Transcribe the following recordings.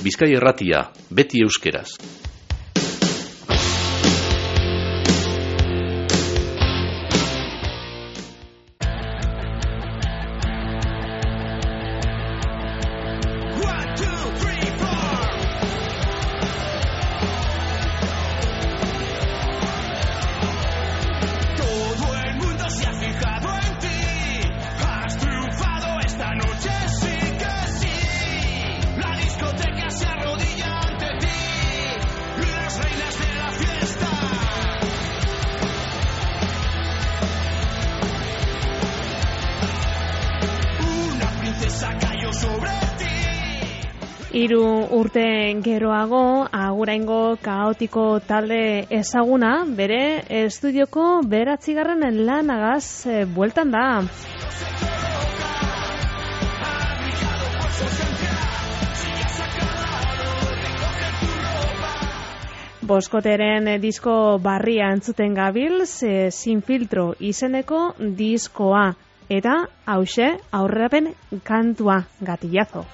Bizkaia Irratia, beti euskeraz. Hiru urte geroago, aguraingo kaotiko talde ezaguna, bere estudioko 9. lanagaz bueltan da. Boskoteren disko barria entzuten gabil, Sin Filtro izeneko diskoa, eta hauxe aurrerapen kantua, Gatillazo.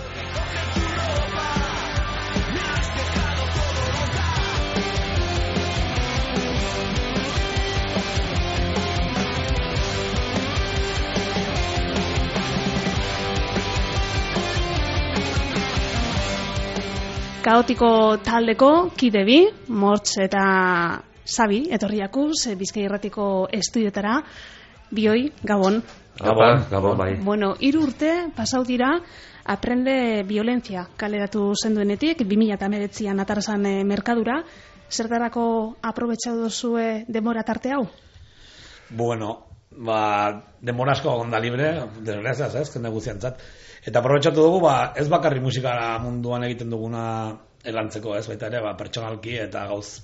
Kaotiko taldeko kide bi, Mortz eta Sabi, etorriakuz, Bizkaia Irratiko estudioetara, bioi, Gabon. Gabon, bai. Bueno, 3 urte pasau dira, Aprende Violencia kaleratu zenduenetik, 2019an atarazan merkadura, zertarako aprobetxatu duzue demora tarte hau? Bueno, demora asko onda libre, desgraziaz, jende guztiantzat. Eta aprobetxatu dugu, ez bakarri musika munduan egiten duguna elantzeko, baita ere, pertsonalki eta gauz,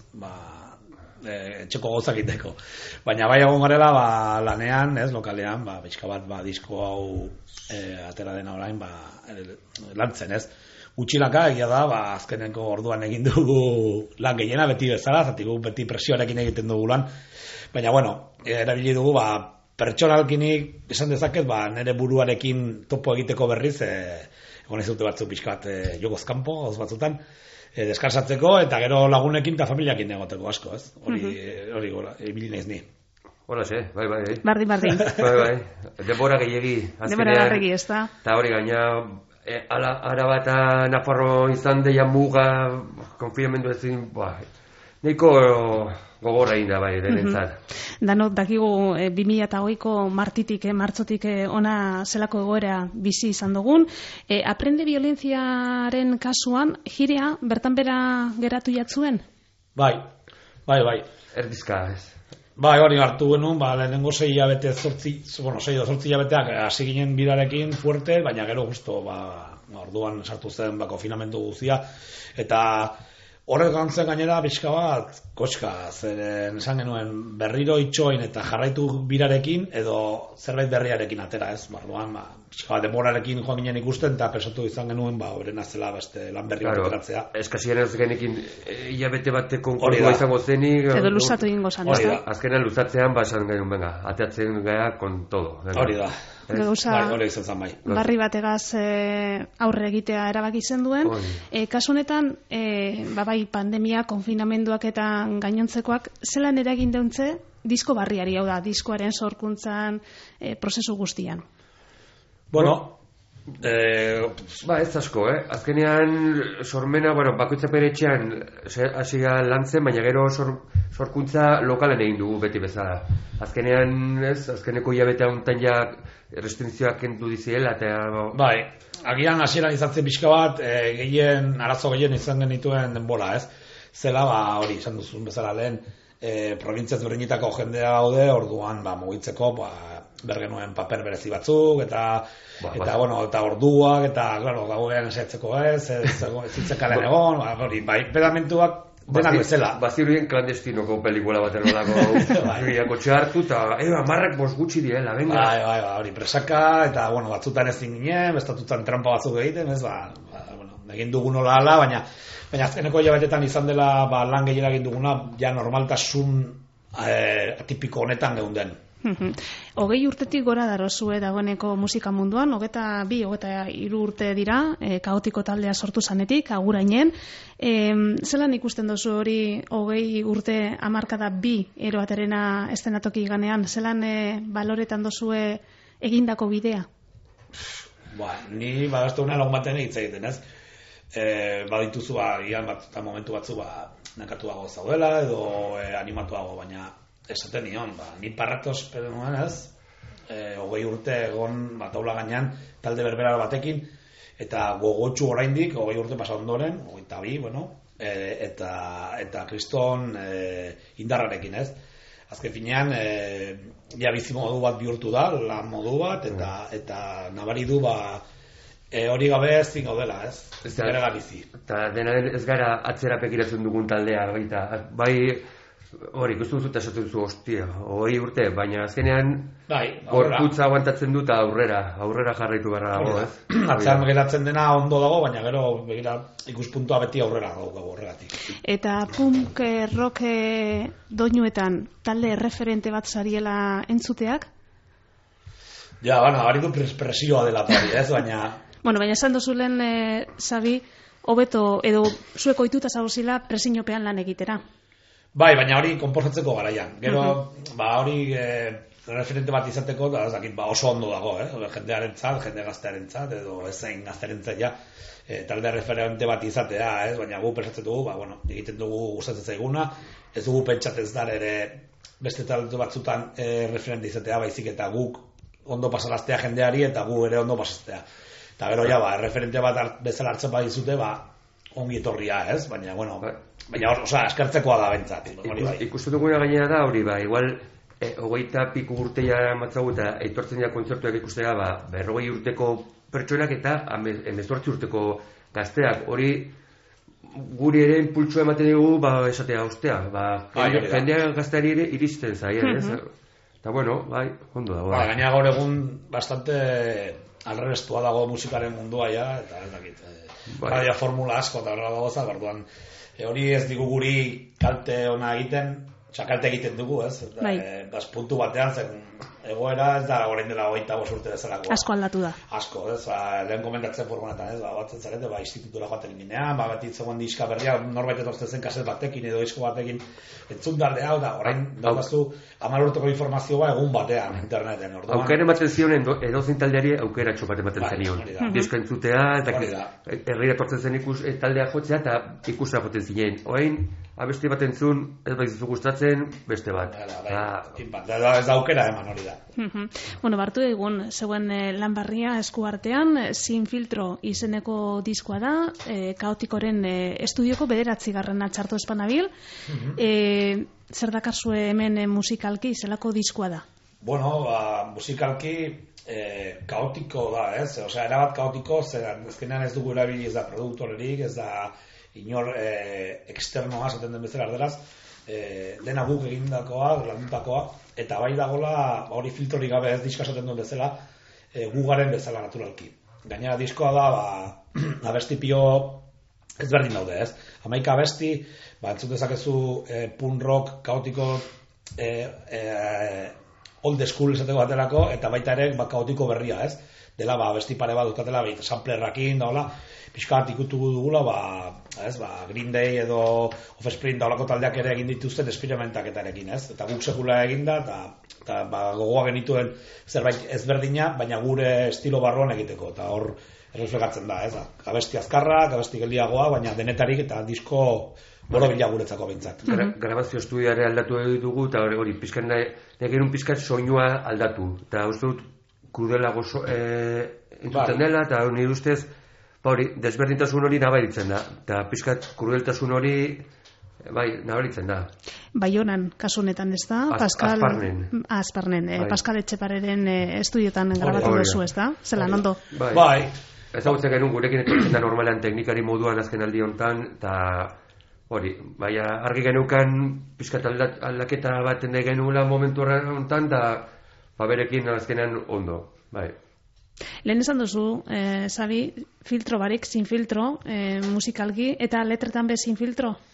etxeko gauzak egiteko. Baina bai egon garela, lanean, lokalean, pixka bat, disko hau atera dena orain, lantzen, Gutxilaka, egia da, azkeneko orduan egin dugu lan gehiena beti bezala, zatik beti presioarekin egiten dugu lan. Baina, bueno, erabili dugu, pertsonalkinik esan dezaket, nire buruarekin topo egiteko berriz, egon ez dute batzuk pixkat jogoz kanpo, gauz batzutan, deskansatzeko, eta gero lagunekin eta familiakin egoteko asko, hori gora, ibili naiz ni. Hola, bai. Bardin. Bai. Denbora gehiegi. Denbora garregi, ez da. Eta hori gaina, Araba eta Nafarro izan deia muga, konfinamendu ezin, nahiko gogorra inda bai, denentzat. Danok dakigu 2008ko martzotik ona zelako egoera bizi izan dugun. Aprende Violenciaren kasuan, jirea bertan bera geratu jatzuen? Bai. Erdizka, ez? Bai, hori hartu genuen, lehenengo 6 hilabete, 6 hilabeteak hasi ginen bidarekin fuerte, baina gero justo, orduan sartu zen konfinamendu guztia, eta horrek gantzen gainera pixka bat, koska, zeren esan genuen berriro itxoin eta jarraitu birarekin edo zerbait berriarekin atera, Orduan, pixka bat demorarekin joan ginen ikusten eta pesatu izan genuen, horren azela beste lan berri bat ateratzea. Eskasien ez genekin hilabete bateko konkurua izango zenik. Edo luzatu ingo zan, ez da? Azkenean luzatzean, esan genuen, ateatzen gara kon todo. Hori da. Gauza barri bategaz aurre egitea erabaki zenduen. Kasu honetan, bai pandemia, konfinamenduak eta gainontzekoak, zelan eragin deuntze disko barriari, hau da, diskoaren sorkuntzan prozesu guztian? Bueno, ez asko, azkenean sormena, bakoitza peretxean hasia lantzen, baina gero sorkuntza lokalen egin dugu beti bezala. Azkenean, azkeneko hilabete hontan ja restrikzioak kendu diziela, eta... Bai, agian hasieran izatzen pixka bat, arazo gehien izan genituen denbora, Zela, hori, izan duzun bezala lehen, probintziaz berdinetako jendea gaude, orduan, mugitzeko, bergenuen paper berezi batzuk, eta orduak, eta, claro, gauean esatzeko ez zitzekalen egon, hori, pedamentuak denak bezala. Bazirudien klandestinoko pelikula bat erolako kotxe hartu, eta marrak bost gutxi diela, venga. Bai, hori, presaka, eta, batzutan ezin ginen, bestatutan trampa batzuk egiten, egin dugun hola ala, baina azkeneko hilabetetan izan dela lan gehiago egin duguna, ja normaltasun atipiko honetan geunden. 20 urtetik gora darozue dagoeneko musika munduan, 22-23 urte dira, kaotiko taldea sortu zanetik, agurainen. Zelan ikusten dozu hori 20 urte hamarkada 2 eroaterena estenatoki ganean, zelan baloretan dozue egindako bidea? Ni badazte una lagun baten hitz egiten, ez? Badituzu, ian momentu batzu nakatuago zaudela, edo animatuago, baina esaten nion, ni parratos pedenuen ez, 20 urte egon taula gainean talde berbera batekin, eta gogotxu oraindik 20 urte pasa ondoren, 22, bueno, eta kriston indarrarekin ez. Azken finean, bizi modu bat bihurtu da, lan modu bat, eta nabari du hori gabe ez gaudela, ez? Ez gara bizi. Eta dena ez gara atzera pekiratzen dugun taldea, bai, hori, ikustu dut esaten zu, hostia, 20 urte, baina azkenean gorputza aguantatzen dut aurrera jarraitu beharra dago, ez? Atzean geratzen dena ondo dago, baina gero begira ikuspuntua beti aurrera dago horregatik. Eta punk rock doinuetan talde referente bat zariela entzuteak? Ja, hori du presioa dela pari, ez, baina... Baina esan dozulen, Xabi, hobeto, edo zueko ohituta zauzila presiopean lan egitera. Bai, baina hori konposatzeko garaian. Gero, hori referente bat izateko, oso ondo dago, jendearentzat, jende gaztearentzat, edo ezein gaztearentzat ja, talde referente bat izatea, baina gu pensatzen dugu, egiten dugu gustatzen zaiguna, ez dugu pentsatzen dar ere beste talde batzutan referente izatea, baizik eta guk ondo pasaraztea jendeari, eta gu ere ondo pasaztea. Eta gero, referente bat bezala hartzen badizute, ongi etorria, ez? Baina, eskertzekoa da bentsat. Ikusten duguna gainera da, hori, igual, 20 piku urteia matzagu eta etortzen dira kontzertuak ikustea, 40 urteko pertsonak eta 18 urteko gazteak. Hori, guri ere impultsua ematen dugu, esatea, ostea, jendea gazteari ere iristen zaien, ez? Eta, bueno, ondo dago. Gaina gaur egun bastante alrebestua dago musikaren mundua, eta ez dakit. Baina formula asko eta horrela dagoza, barduan hori ez digu guri kalte ona egiten, kalte egiten dugu, ez? Puntu batean, zen egoera ez da orain dela 25 urte bezalakoa. Asko aldatu da. Asko, ez? Lehen komentatzen furgonetan, ez? Batzen zarete, institutura joaten ginean, beti zegoen diska berria, norbait etortzen zen kaset batekin edo disko batekin entzun darde hau da, orain daukazu 10 urteko informazioa egun batean interneten. Aukera ematen zionen edozein taldeari aukera txopat ematen zenion. Diska entzutea, herrira etortzen zen taldea jotzea eta ikustea joten zinen. Orain, abesti bat entzun, ez baizizu gustatzen, beste bat. Ez da aukera eman hori da. Bartu egun, zegoen lan barria esku artean, Sin Filtro izeneko diskoa da, Kaotikoren estudioko 9. txarto espanabil. Zer dakarzue hemen musikalki, zelako diskoa da? Musikalki kaotiko da, ez? Erabat kaotiko, ezkenean ez dugu erabili, ez da produktorerik, ez da inor eksternoa, zaten den bezala arderaz, dena guk egindakoa, landutakoa, eta bai dagola, hori filtrorik gabe ez diska esaten duen bezala, gugaren bezala naturalki. Gainera diskoa da, abesti pio ezberdin daude, ez? 11 abesti, entzun dezakezu punk rock, kaotiko, old school esateko baterako, eta baita ere kaotiko berria, ez? Dela, abesti pare bat dukatela, samplerrakin, daola, pixkat ikutu dugula, Green Day edo Offspring daolako taldeak ere egin dituzten esperimentaketarekin, ez? Eta guk sekula eginda, eta gogoa genituen zerbait ezberdina, baina gure estilo barruan egiteko, eta hor erreflegatzen da, ez? Abesti azkarra, abesti geldiagoa, baina denetarik eta disko borobila guretzako behintzat. Grabazio estudioare aldatu dugu, eta hori pizkan negerun pizkat soinua aldatu, eta uste dut krudelago entzuten dela, eta nire ustez desberdintasun hori nabaritzen da, eta pizkat krudeltasun hori nabaritzen da. Baionan, kasunetan ez da? Azparnen. Pascal Etxepareren estudiotan grabatu duzu, ez da? Zelan, ondo? Bai. Ezagutzen genuen gurekin etortzen da normalean teknikari moduan azken aldi honetan, eta hori, argi genukan pizkat aldaketa bat ende genuela momentu honetan, eta berekin azkenean ondo, bai. Lehen esan duzu, Xabi, filtro barik, Sin Filtro, musikalki, eta letretan be Sin Filtro?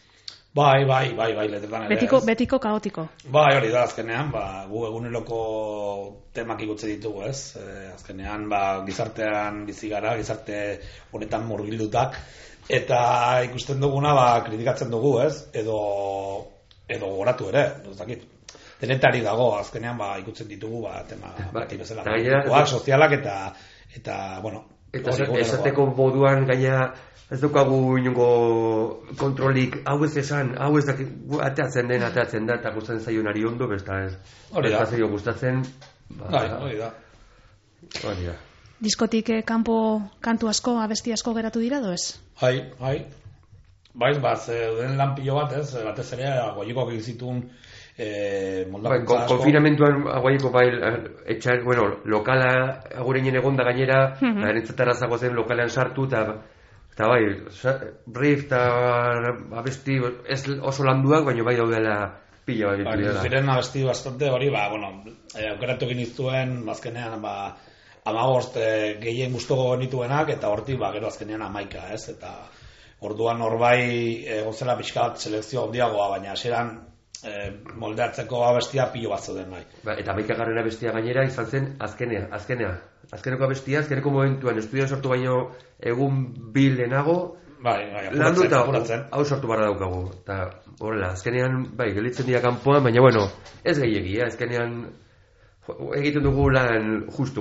Bai, letretan ere. Betiko kaotiko. Bai, hori da, azkenean, gu eguneroko temak ikutze ditugu, ez? Azkenean, gizartean bizi gara, gizarte honetan murgildutak, eta ikusten duguna, kritikatzen dugu, ez? Edo goratu ere, ez dakit. Denetari dago, azkenean, ikutzen ditugu, tema bati bezala. Sozialak eta, bueno... Eta esateko moduan gaina ez dukagu inongo kontrolik, hau ez esan, hau ez dakit, ateatzen da, eta gustatzen zaionari ondo, besta ez. Hori da. Zaio gustatzen, hori da. Diskotik kanpo kantu asko, abesti asko geratu dira, doez? Bai, den lanpillo bat, ez, batez ere, goikoak egizitun moldakuntza asko. Konfinamentuan aguaiko etxar, lokala agureinen egonda gainera, erentzatara zago zen lokalean sartu, eta bai, riff eta abesti ez oso landuak, baina bai daudela pila bat ditu dela. Ziren abesti bastante hori, aukeratu egin iztuen, azkenean, 15 gehien gustuko nituenak, eta hortik, gero azkenean 11, ez, eta orduan horbai gozela pixka bat selekzio handiagoa, baina hasieran moldeatzeko abestia pilo bat zuden bai. Eta 11. abestia gainera izan zen azkeneko abestia, azkeneko momentuan estudioan sortu baino egun bil lehenago, landu eta hau sortu barra daukagu. Eta horrela, azkenean, gelitzen dira kanpoan, baina ez gehiagia, azkenean egiten dugu lan justu.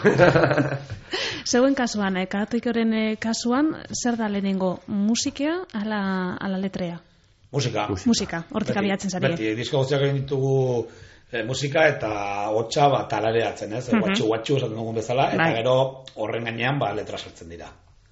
Zeuen kasuan, kaotikoren kasuan, zer da lehenengo, musikea ala letrea? Musika, hortik abiatzen zari. Beti, disko guztiak egin ditugu musika eta hotxa talareatzen, ez? Guatxu esaten dugun bezala, eta gero horren gainean letra sartzen dira.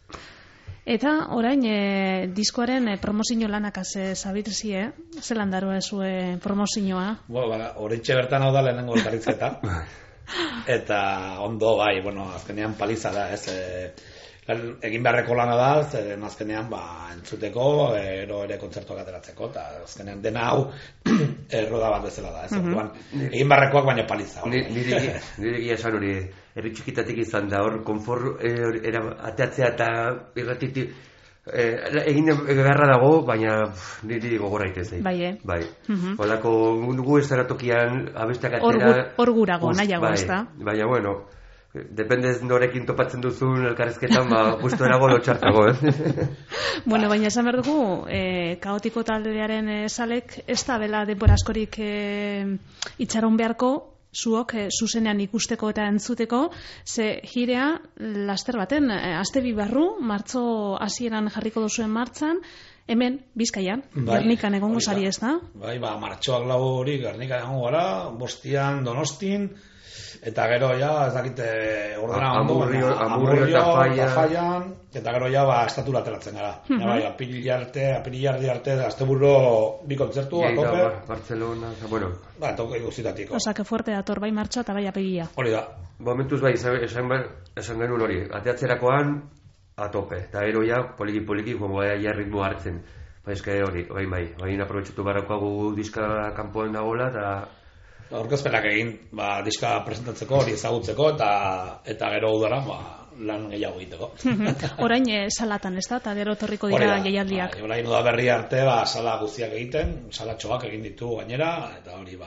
Eta orain diskoaren promozio lanakaz zabitzie, zelan daroa zue promozioa? Horitxe bertan hau da lehenengo elkarrizketa. Eta ondo azkenean paliza da, ez? Egin beharreko lana da, zeren azkenean entzuteko, ere kontzertuak ateratzeko, eta azkenean dena hau erroda bat bezala da, ez? Egin beharrekoak baina paliza. Nire egia esan hori, herri txikitatik izan da, hor, konfor ateatzea eta irratitik egin beharra dago, baina niri gogorra itezei. Bai. Holako gu ez zaratokian abesteak atera... Hor gurago, nahiago, ez da? Baina, dependez norekin topatzen duzun elkarrezketan, justu erago lotxartago, baina esan behar dugu, kaotiko taldearen salek ez da bela denbora askorik itxaron beharko, zuok zuzenean ikusteko eta entzuteko, ze jirea laster baten, aste bi barru, martzo hasieran jarriko duzuen martzan, hemen, Bizkaian, Gernikan egongo zari ez da? Martxoak lau hori Gernikan egongo gara, Bostian, Donostin, eta gero ez dakite ordena ondo, Amurrio eta Faian, eta gero estatura ateratzen gara. Apirilardi arte, asteburro bi kontzertu, a tope. Barcelona, tope guztitatik. Osake fuerte dator, bai martxa eta bai apiria. Hori da. Momentuz esan genuen hori, ateatzerakoan a tope, eta gero poliki, gongo ritmo hartzen. Eske hori, bai aprobetxatu barrakoagu diska kanpoen dagoela, eta aurkezpenak egin, diska presentatzeko, hori ezagutzeko, eta gero udara, lan gehiago egiteko. Orain salatan, ez da? Eta gero torriko dira jaialdiak. Orain berri arte, sala guztiak egiten, salatxoak egin ditu gainera, eta hori,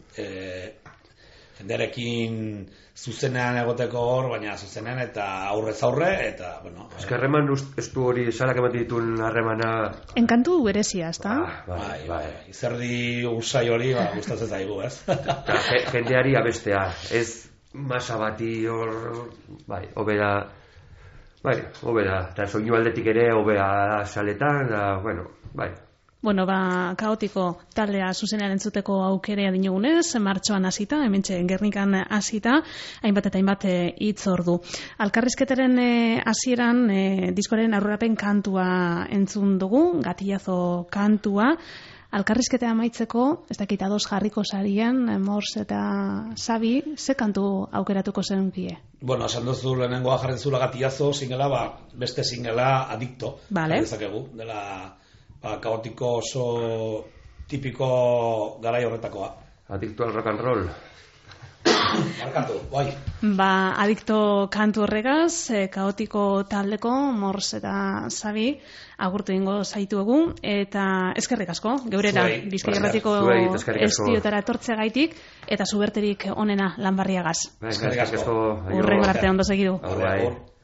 jendearekin zuzenean egoteko hor, baina zuzenean eta aurrez aurre, eta, Eskerreman ez du hori salak ematen dituen harremana... Enkantu berezia, ez da? Bai. Izerdi usai hori, gustatzen zaigu, ez? Jendeari abestea, ez masa bati hor... Hobeda... Eta soinu aldetik ere, hobea saletan, bai. Kaotiko taldea zuzenean entzuteko aukerea dinogunez, martxoan hasita, hementxe Gernikan hasita, hainbat eta hainbat hitz ordu. Alkarrizketaren hasieran diskoaren aurrerapen kantua entzun dugu, Gatillazo kantua. Alkarrizketea amaitzeko, ez dakit ados jarriko sarien, Mors eta Xabi, ze kantu aukeratuko zenunkie? Esan duzu lehenengoa jarri zula Gatillazo, singela, beste singela Adicto. Vale. Dezakegu, dela... kaotiko oso tipiko garai horretakoa. Adicto al rock and roll. Markatu, bai. Adikto kantu horregaz, kaotiko taldeko, Mors eta Zabi, agurtu ingo zaitugu, eta eskerrik asko, geurera, Bizkaia Irratiko estudiotara etortzeagaitik, eta zuberterik onena Lanbarriagaz. Eskerrik asko. Urrengo arte ondo segidu. Agur.